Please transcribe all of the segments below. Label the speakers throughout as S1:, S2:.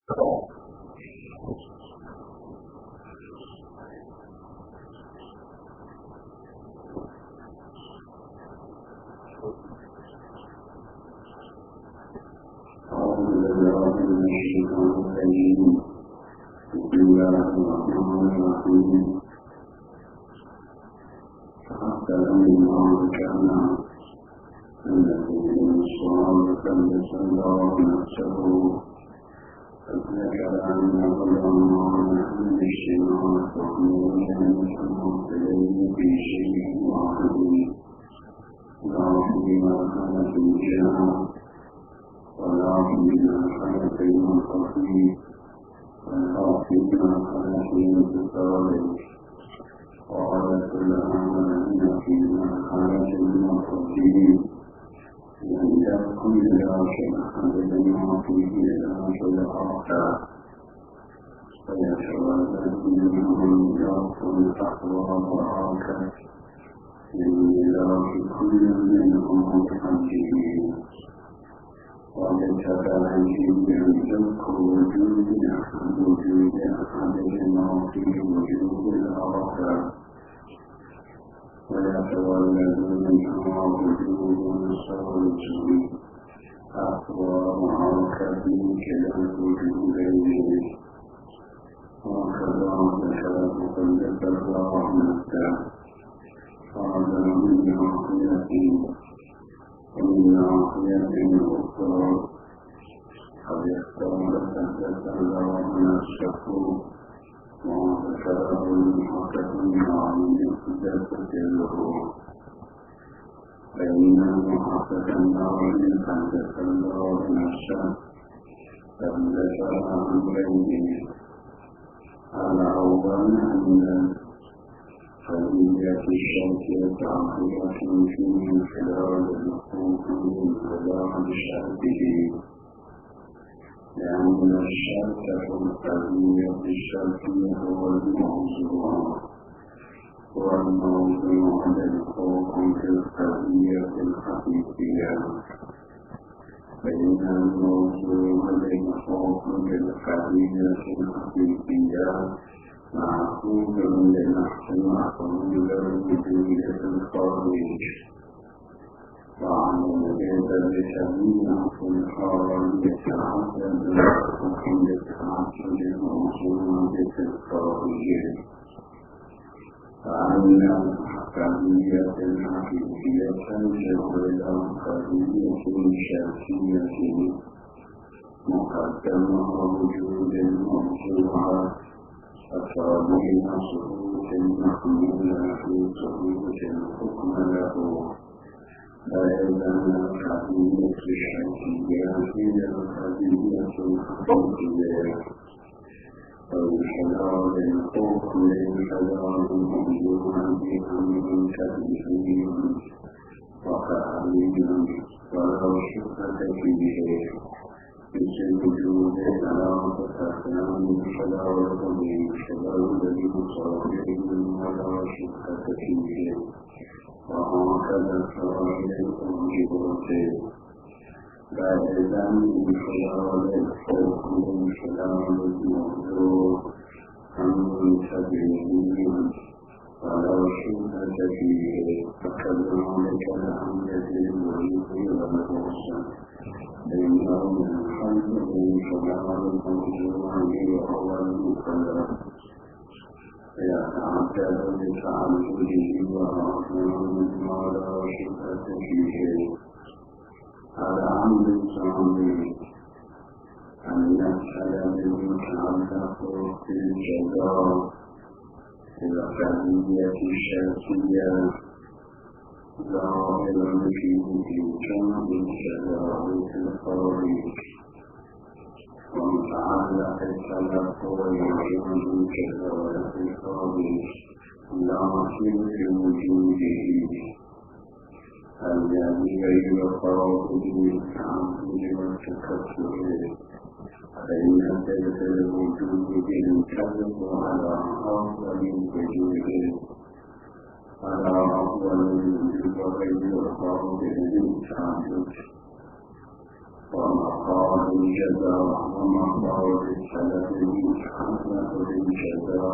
S1: ومقام الجزاء ومقام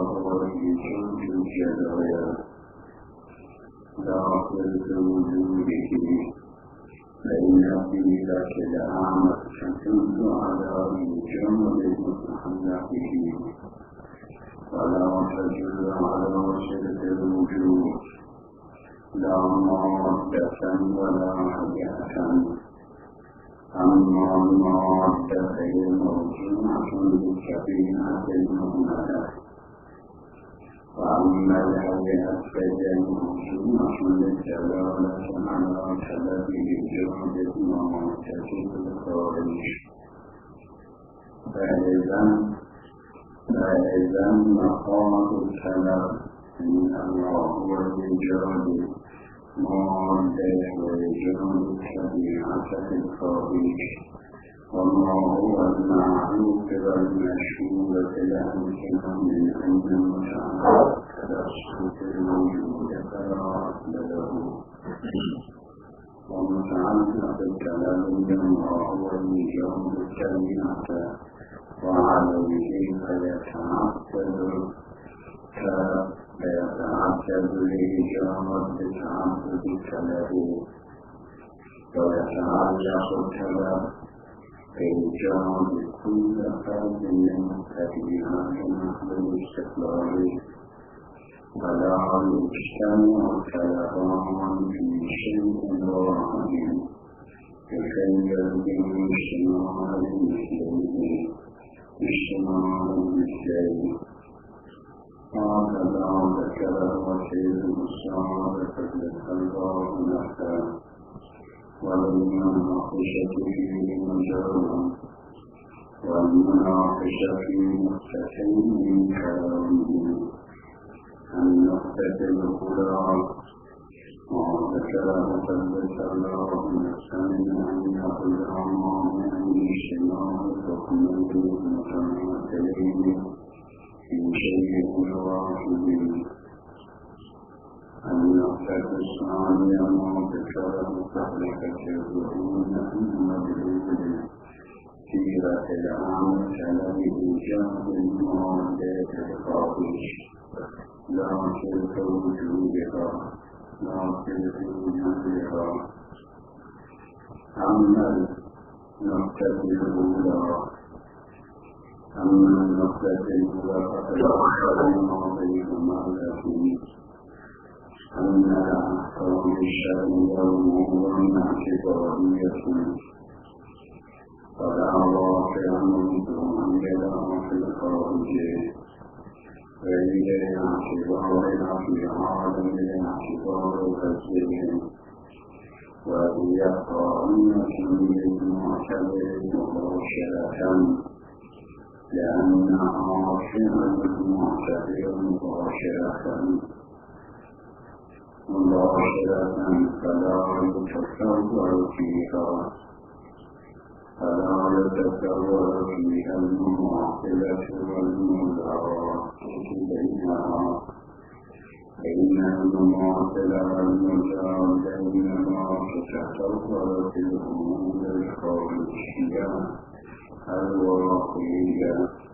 S1: وهو الوجود الجلال داخل وجوده فإن قيلة الأعمى تدل على مجرد متحلقه ولا تدل على شرك الوجود لا مادة ولا حياة أما المادة فهي موجودة بالكبيرة المهملة وأما الحياة فهي موجودة بالجلالة على سبب الجهد ومعتزل الخارج فإذا مقام السلام من الله والجهد مادة والجهد الشريعة الخارج وما هو المعروف والمشهور في الأمثلة من أن المتعلق تدرسه الوجود فلا أصل له ومتعلق الكلام بما هو الوجود الشريعة وعليه فيتعدد الإجابة بتعدد الكلام ويتعلق الكلام بإيجاد كل فرد من تبعات نحو الاستقلال ولا يجتمع كلام في شيء واحد يخيل به اجتماع المسلمين هكذا ذكر وسيد الصحابة الله نحن والمناقشة فيه مجرد والمناقشة فيه مستحيل من كلامه النقطة الأولى ما ذكره ثبت الله نفسنا أن يقول أمام أن اجتماع الحكمين المتماثلين في شيء واحد النقطة الثانية ما ذكره تحركة الظهور أن مدلول سيرة العامة لإيجاد المعادلة الخارج لا شرك وجودها لا شرك وجودها أما النقطة الأولى فقد أخبرنا بهما لكن أن الأحكام الشرعية أمور اعتبارية فلا واقع منهم يدعو في الخارج وإلى اعتبارنا في عالم الاعتبار الغزير وهي قائمة للمعتبر مباشرة لأن عاصمة المعتبر مباشرة فلا يتصور فيها المعقلة والمدعاة بينها فإن المعقلة والمدعاة بينما تتصور في الأمور الخارجية الواقعية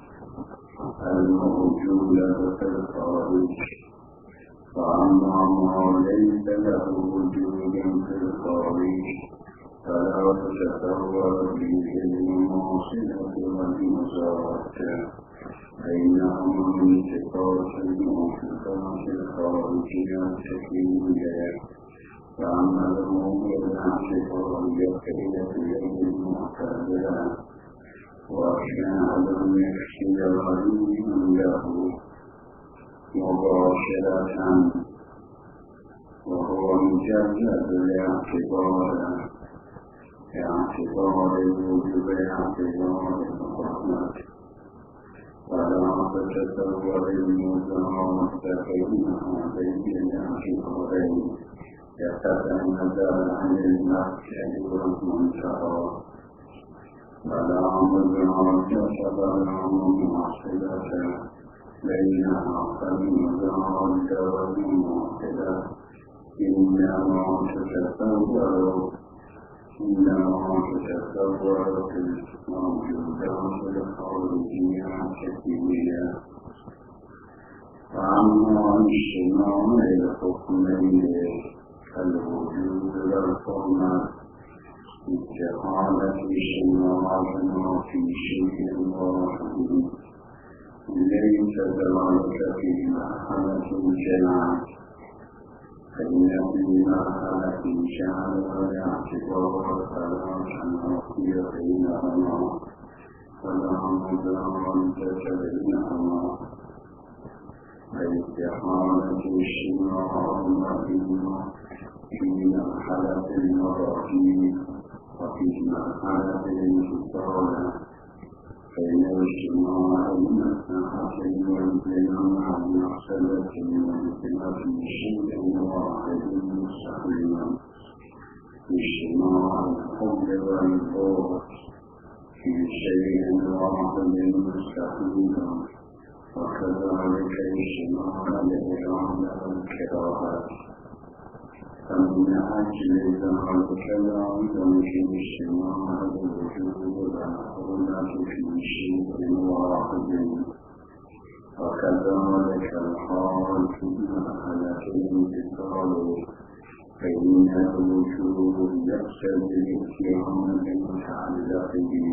S1: الموجودة في الخارج فأما ما ليس له وجود في الخارج فلا تتصور فيه المواصلة والمزارات بينهما من صفات الموصفات الخارجية التكوينية فأما الأمور الاعتبارية فهي بيد المعتبرة وأشياء الاختيار له مباشرة وهو مجرد اعتبار الوجوب اعتبار الرحمة ولا تتصور المدعاة بينها بين الاعتبارين يتتنزل عن المركز والمنتهى ولا مدعاة تتبع معصلة بينها فالمدعاة والمعصلة إنما تتصور في الموجودات الخارجية التكوينية وأما اجتماع الحكمين كالوجود والحرمة استحالة اجتماعهما في شيء واحد ليس ذلك في مرحلة الجماعة فإن في مرحلة الجماعة والاعتبار فلا تنافي بينهما ولا مداومة بينهما فاستحالة اجتماعهما في مرحلة المراتب وفي مرحلة الانفصال فإن اجتماع المساحتين والبناء عن مرحلة والبناء في شيء واحد مستقيما اجتماع الحب والبغض في شيء واحد مستقيما وكذلك اجتماع الإرادة والكراهات فمن أجل ذلك لا يمكن اجتماع الوجود والحرمة في شيء واحد وكذلك الحال في مرحلة الانفصال فإن الوجود يقتضي الاتيان المتعلق به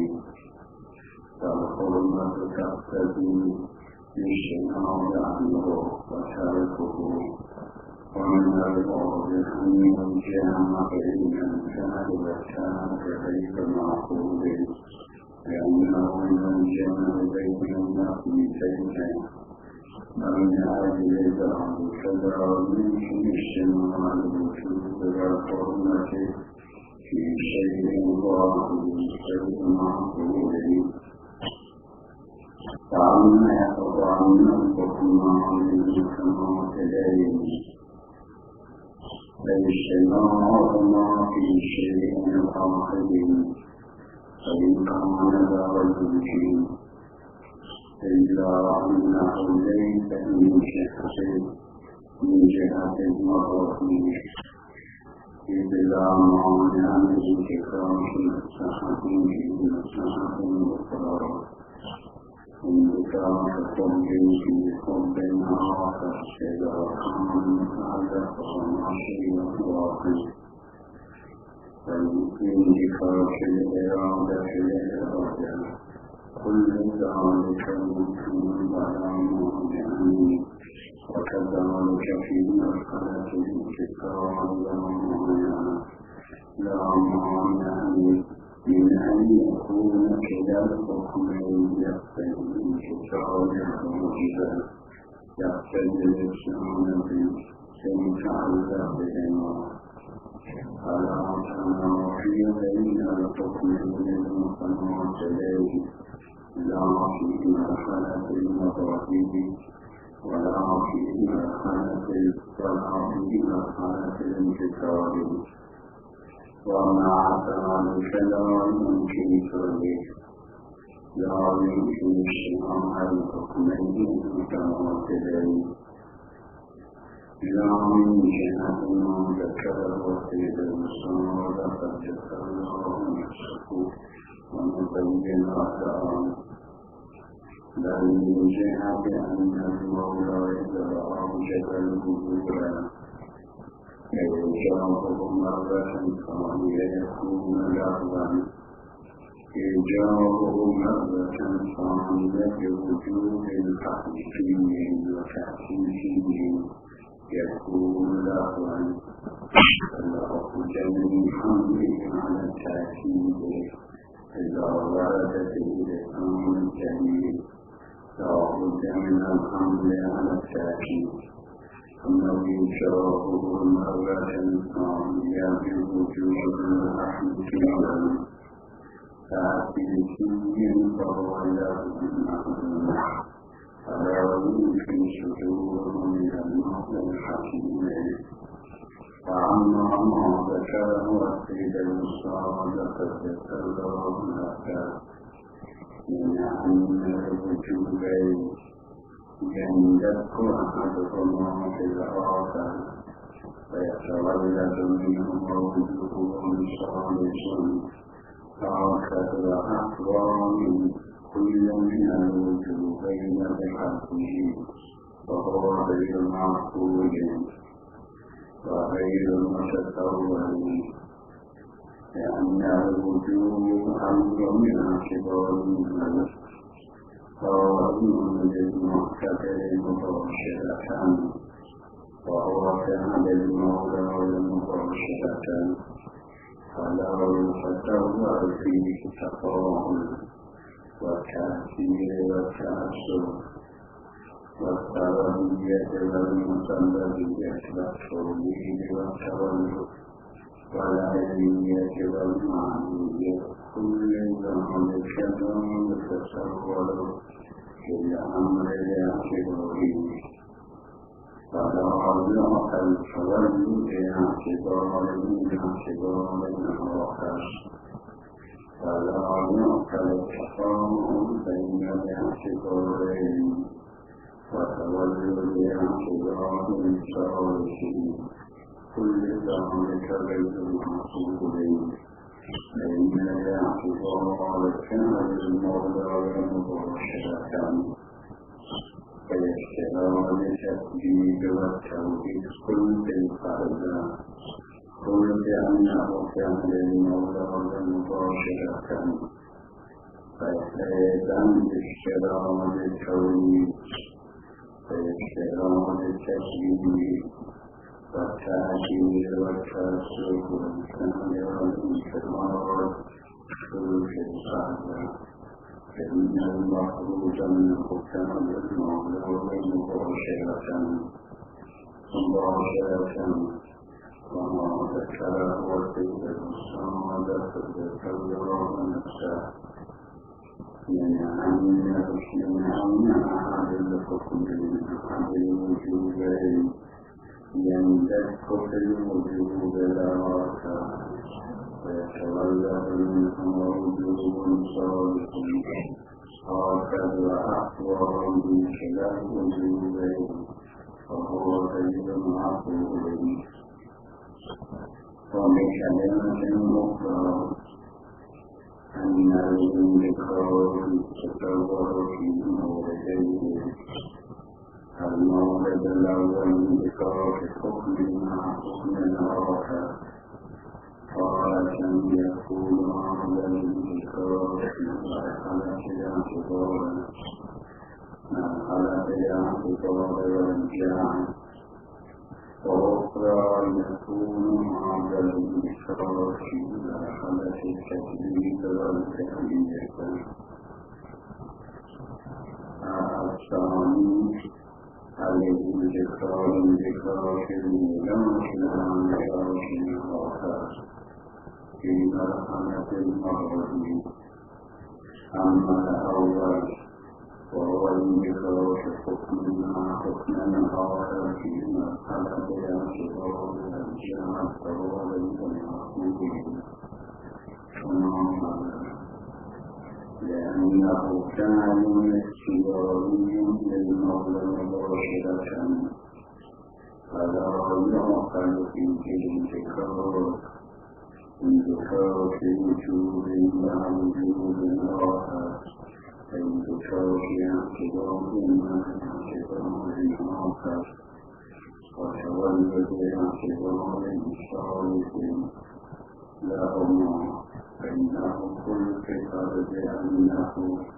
S1: والحرمة تقتضي اجتماع عنه وتركه ومن الواضح أن الجمع بين الفعل والترك غير معقول لأنه من الجمع بين النقيضين ومن أجل ذلك لا يمكن اجتماع الوجود والحرمة في شيء واحد غير معقول وأما الحكمان كما تدين فاجتماعهما في شيء واحد فإن كان لا يمكن إلا أنه ليس من جهة المراتب إذ لا مانع من انتقاش مساحة في مساحة أخرى انتقاش حب في حب آخر إذا كان متعلق بشيء واحد فانتقاش الإرادة للإرادة كل ذلك ممكن ولا مانع وكذلك في مرحلة الانتقال لا مانع من أن يكون كلا الحكمين يقتضي الانتقال الموجب يقتضي الإحسان المتعلق بهما فلا تنافي بين الحكمين المتماثلين لا في مرحلة المراتب ولا في مرحلة الانتقال ومع ذلك لا يمكن تغيير لا يمكن اجتماع الحكمين المتماثلين لا من جهة ما ذكره سيد المصطفى لقد ذكر الله نفسه ومبين الآن بل من جهة أن المولى إذا أوجد القبور إيجابه مرة ثانية يكون لغوا إيجابه مرة ثانية بوجود الحقيقي وتحقيقه يكون لغوا فله جميعا على التأكيد إذا وردت الإسلام الجميل لا بد من الحمل على التأكيد ثم يجابه مرة ثانية بوجود الحقيقي تحقيقي فهو لغو فلا يمكن صدوره من المعنى الحكيم وأما ما ذكره السيد المصطفى لقد ذكره لك من أن الوجودين يندق أحدهما في الآخر ويتولد منهما وجوه صالح هكذا أحوال كل من الوجوهين بحقه وهو غير معقول وغير متصور، لأن الوجود أمر من اعتبار النفس قائم بالمعتبر مباشرة، وهو كان للمولى مباشرة، فلا يتصور فيه تفاعل والتأثير والتأثر والتربية والمسببية والتوليد والتولد والعلمية والمعنوية، كل ذلك يتصور في الأمر الاعتباري، فلا يعقل التولد باعتبار الآخر، فلا يعقل التفاهم بين الاعتبارين، وتولد باعتبار صالحين، كل ذلك غير معقول، فإن الاعتبار كان للمولى مباشرة، فيشتغل بالتسديد والتوحيد كل الفرد، قل بأنه كان للمولى مباشرة، فإذا اشتغل بالتوحيد فيشتغل بالتسديد والتأكيد والتأسف والكمال والانتظار كل الفرد، فإن المخروج منه كان للمولى مباشرة وما ذكره وكيف الصمد تذكر نفسه من أن أحد الحكم من أحد الوجوبين يندك في الوجوب لا ركع، ويتولد منه وجوب صالح، هكذا أحوال بخلاف الوجوبين، وهو غير معقول. وبكلمة أخرى أن الانذكار يتصور في موردين، المورد الأول انذكار حكم مع حكم آخر، تارة يكون هذا الانذكار مرحلة الاعتبار والجعل، وأخرى يكون هذا الانذكار في مرحلة التكليف والتأليف. الثاني الانذكار في الميلاد الآخر في مرحلة المغرب. أما الأول وهو الانذكار حكم مع حكم آخر في مرحلة الاعتبار والجمع، فهو ليس معقول لأنه كان اختياري للمولى مباشرة، فلا يعقل فيه انذكار في وجوب مع وجوب آخر، انذكار في اعتبار مع اعتبار آخر، وتولد باعتبار صالح لهما، فإنه كل فكر بأنه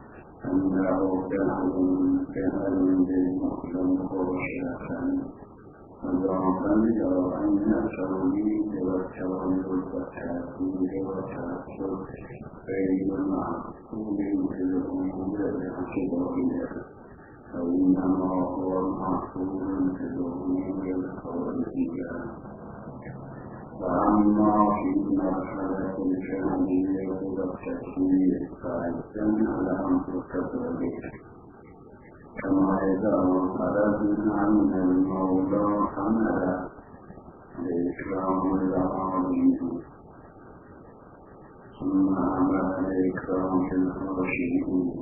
S1: جهل بالمؤلم مباشرة، وضعفا إلى أن التوليد والتولد والتأكيد والتأثر غير معقول في الأمور الاعتبارية، فإنما هو معقول في الأمور الخارجية. وأما في مرحلة الجاهلية والتكليف فإذن الأمر كذلك، كما إذا خرجنا من المولى حمل لإكرام العالمين، ثم عمل لإكرام الخاشعين،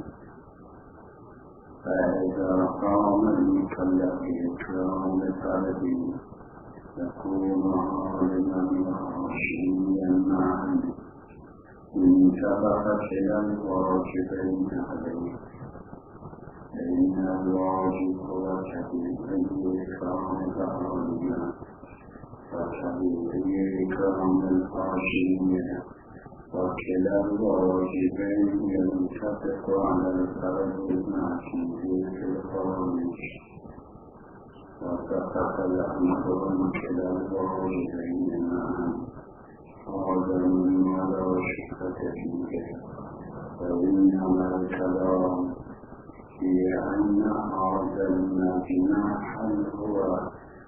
S1: فإذا قام المكلف بإكرام الطالبين يكون عالما وخاشعيا معا، انتبهت إلى الواجبين عليه، فإن الواجب وتحديد إكرام الأولياء وتحديد إكرام الخاشعين وكلا الواجبين يتفق على الفرد المعشي في الخارج واتفق الأمر كلا الواجبين معا وعدم ولا شك فيه فإنما الكلام في أن عدم جناحا هو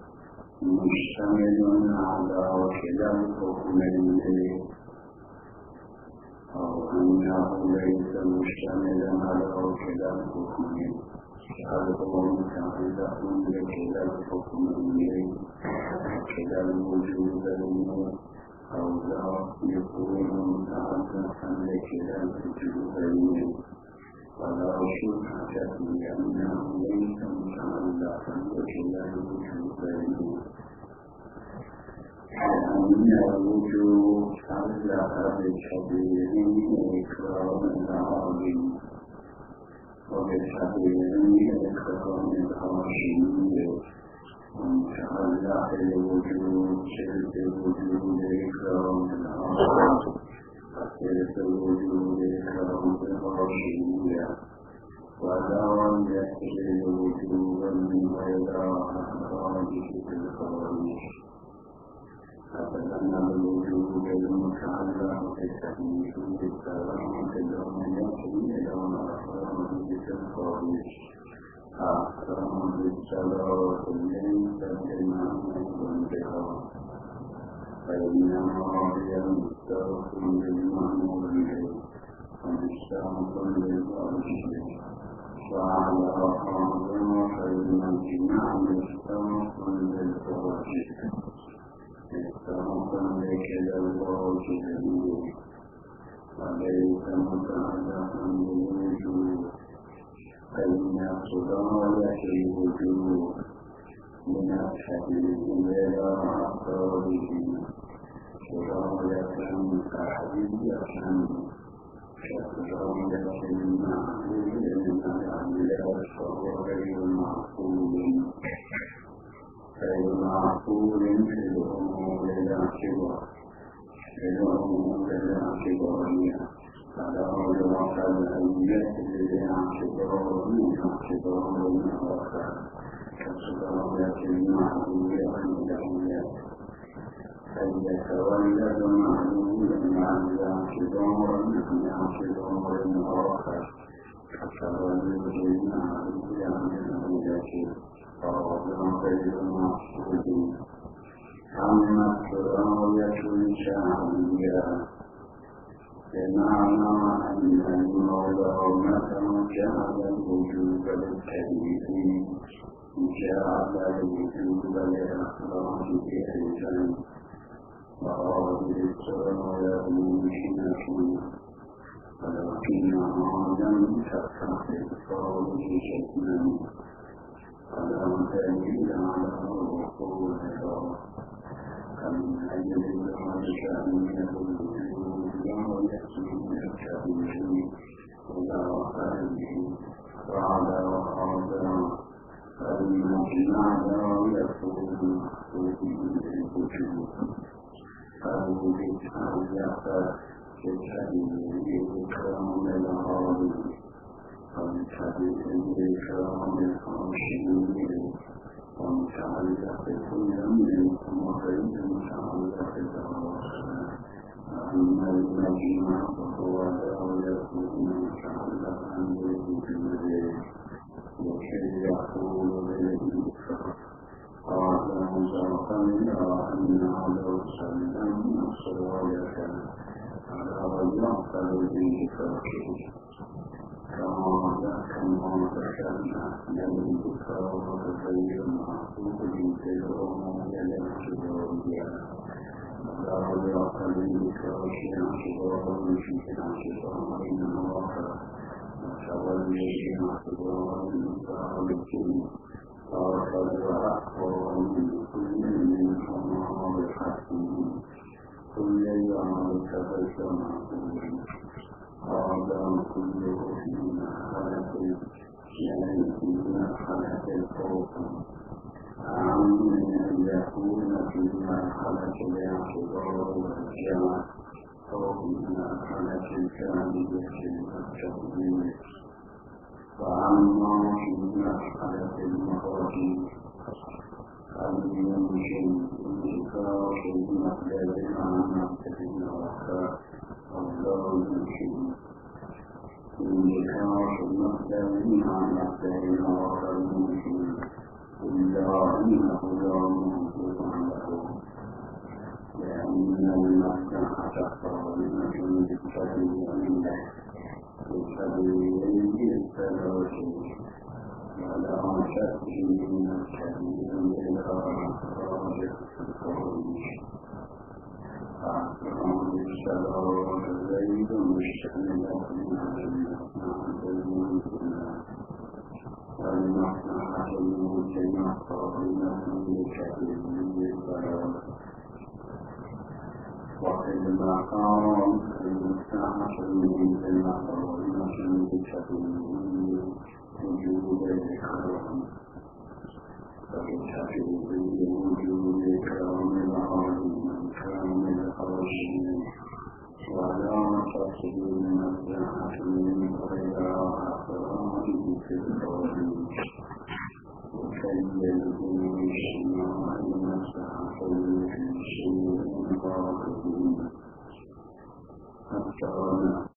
S1: مشتمل على كلا الحكمين أو أنه ليس مشتملا على كلا الحكمين فهو متعلق بكلا الحكمين كلا الوجودين أو لا يكون متعلقا بكلا الوجودين ولا شبهة في أنه ليس متعلقا بكلا الوجودين لأن الوجود تعلق بالكبير إكرام العظيم وبالكبير إكرام العظيم ومتعلق الوجود شرك الوجود إكرام العظيم وشرك الوجود إكرام العظيم ولا يحل الوجود من غير أخراجه في الخارج فإن الوجود المتعلق بالتكليف بالكرامة الأمنية إلى أخراجه في الخارج أحكام بالصلاة ليس بمعنى بها فإنما هي مستوى بالمأمور به ومستوى للواجب وعلى هذا فالمجمع مستوى للواجب مستوى لكلا الواجب وليس متعلقا بالوجود فإن صداية الوجود من الحديث إلى أخراجه صداية أحدية كصداية المعقول من الأعمال فهو غير معقول في الأمور الاعتبارية فلا يعرف الأولياء بالاعتبار من اعتبار الآخر كصداية المعقول عن الأولياء فليتولد معلولا عن الاعتبار من اعتبار آخر كتولد المعلول عن الأولياء فهو غير معقول أما الصداية الشعبية بمعنى أن المولى مثلا جعل الوجود للتكليف جعل الوجود للأخلاق بإحسان وهذه الصدايا ممكنة ولكنها لم تتخذ خارج شكلا ولم تجد على وقوعها فمن أجل ذلك أن الوجود لا يأتي من الكبير إلى خارجه وعلى هذا فالمجمع لا يكون مخصوصا بالوجود فالوجود تعلق بالكبير إكرام العظيم وبالكبير إكرام الخاشعين ومتعلق بكل منكم وغير متعلق بالآخر أما المجمع فهو لا يكون متعلقا بالوجود لكي يقول بالإنكار قال مزاقا إلى أن لو سلم الصلاة على يعقل بالإنكار كما ذكرنا الانتصار غير معقول في الأمور الاعتبارية ولا يعقل الانتصار في اعتبار في اعتبار آخر وتولي اعتبار متعلق آخر وأكبر من كل منهما بحسن كل ذلك ليس معقولا هذا كله في حالة لأن خلق الخوف أعم من أن يكون فيما خلق الاعتبار والجمع أو فيما خلق الكاملية والتقدير وعما فيما خلق المخاطب أن يمكن انتفاع المقدار عن مقدار الوفاء والله يمكن انتفاع المقدار عن مقدار الوفاء يمكن إلا أنه لا موجود له لأن المصلحة قائمة بالتبين عنده بالتبين بالتلاشي ولا شك من التبين بالإخراج الخروج أحكام الشرار زيد مشتملة والمصلحة المجتمع قائمة بالتبين بالبلاغ وفي المقام المصلحة المجتمع قائمة بالتبين وجود الإكرام وبالتبين وجود إكرام العالم إكرام الخاشعين ولا تصل المصلحة من غير أفراد في القول وكي يكون اجتماع المصلحة في شيء باطل حتى